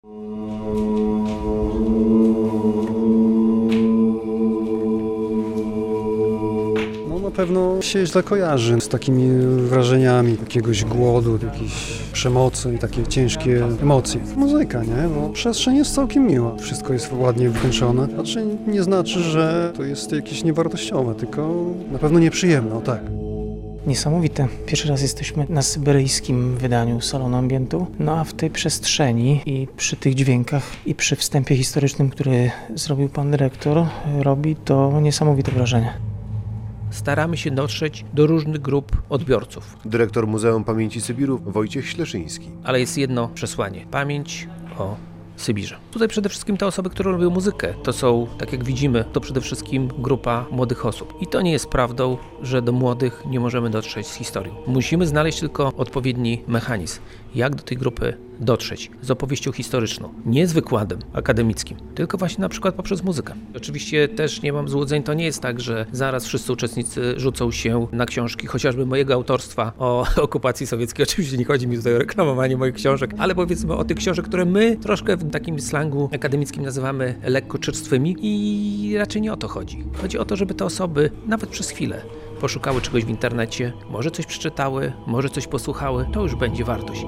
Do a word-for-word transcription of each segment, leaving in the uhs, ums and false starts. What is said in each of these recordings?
Na pewno się źle kojarzy z takimi wrażeniami jakiegoś głodu, jakiejś przemocy i takie ciężkie emocje. Muzyka, nie? Bo przestrzeń jest całkiem miła. Wszystko jest ładnie wykończone. Znaczy nie znaczy, że to jest jakieś niewartościowe, tylko na pewno nieprzyjemne, o tak. Niesamowite. Pierwszy raz jesteśmy na syberyjskim wydaniu Salonu Ambientu, no a w tej przestrzeni i przy tych dźwiękach i przy wstępie historycznym, który zrobił pan dyrektor, robi to niesamowite wrażenie. Staramy się dotrzeć do różnych grup odbiorców. Dyrektor Muzeum Pamięci Sybiru Wojciech Śleszyński. Ale jest jedno przesłanie. Pamięć o Sybirze. Tutaj przede wszystkim te osoby, które robią muzykę, to są, tak jak widzimy, to przede wszystkim grupa młodych osób. I to nie jest prawdą, że do młodych nie możemy dotrzeć z historią. Musimy znaleźć tylko odpowiedni mechanizm, jak do tej grupy dotrzeć z opowieścią historyczną, nie z wykładem akademickim, tylko właśnie na przykład poprzez muzykę. Oczywiście też nie mam złudzeń, to nie jest tak, że zaraz wszyscy uczestnicy rzucą się na książki, chociażby mojego autorstwa o okupacji sowieckiej. Oczywiście nie chodzi mi tutaj o reklamowanie moich książek, ale powiedzmy o tych książek, które my troszkę w takim slangu akademickim nazywamy lekko czerstwymi i raczej nie o to chodzi. Chodzi o to, żeby te osoby nawet przez chwilę poszukały czegoś w internecie, może coś przeczytały, może coś posłuchały, to już będzie wartość.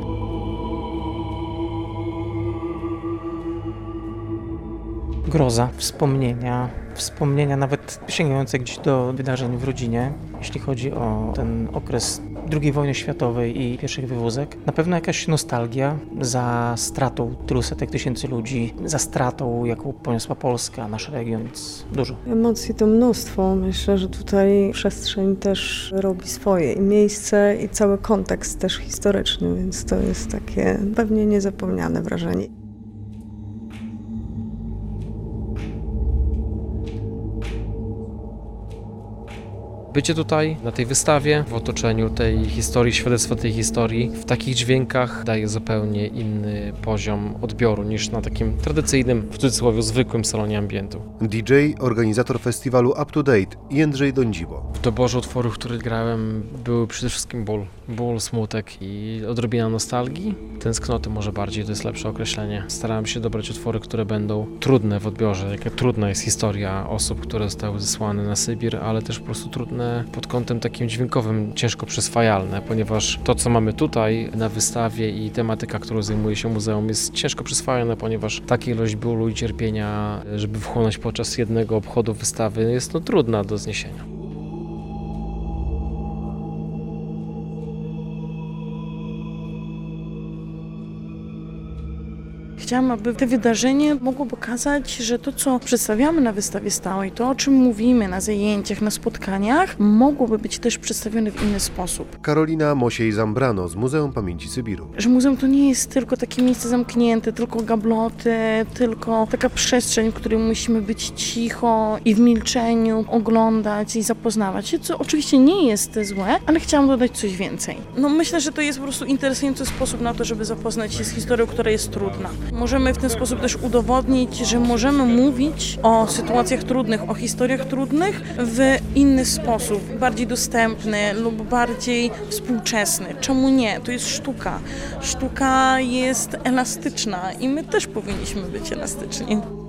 Groza, wspomnienia, wspomnienia nawet sięgające gdzieś do wydarzeń w rodzinie, jeśli chodzi o ten okres drugiej wojny światowej i pierwszych wywózek. Na pewno jakaś nostalgia za stratą tylu setek tysięcy ludzi, za stratą, jaką poniosła Polska, nasz region, więc dużo. Emocji to mnóstwo. Myślę, że tutaj przestrzeń też robi swoje i miejsce i cały kontekst też historyczny, więc to jest takie pewnie niezapomniane wrażenie. Bycie tutaj, na tej wystawie, w otoczeniu tej historii, świadectwa tej historii, w takich dźwiękach daje zupełnie inny poziom odbioru niż na takim tradycyjnym, w cudzysłowie zwykłym salonie ambientu. D J, organizator festiwalu Up to Date Jędrzej Dądziło. W doborze utworów, które grałem, były przede wszystkim ból. Ból, smutek i odrobina nostalgii. Tęsknoty może bardziej, to jest lepsze określenie. Starałem się dobrać utwory, które będą trudne w odbiorze. Jaka trudna jest historia osób, które zostały zesłane na Sybir, ale też po prostu trudne pod kątem takim dźwiękowym, ciężko przyswajalne, ponieważ to, co mamy tutaj na wystawie i tematyka, którą zajmuje się muzeum, jest ciężko przyswajalne, ponieważ taka ilość bólu i cierpienia, żeby wchłonąć podczas jednego obchodu wystawy, jest to trudna do zniesienia. Chciałam, aby to wydarzenie mogło pokazać, że to, co przedstawiamy na wystawie stałej, to, o czym mówimy na zajęciach, na spotkaniach, mogłoby być też przedstawione w inny sposób. Karolina Mosiej-Zambrano z Muzeum Pamięci Sybiru. Że muzeum to nie jest tylko takie miejsce zamknięte, tylko gabloty, tylko taka przestrzeń, w której musimy być cicho i w milczeniu oglądać i zapoznawać się, co oczywiście nie jest złe, ale chciałam dodać coś więcej. No myślę, że to jest po prostu interesujący sposób na to, żeby zapoznać się z historią, która jest trudna. Możemy w ten sposób też udowodnić, że możemy mówić o sytuacjach trudnych, o historiach trudnych w inny sposób, bardziej dostępny lub bardziej współczesny. Czemu nie? To jest sztuka. Sztuka jest elastyczna i my też powinniśmy być elastyczni.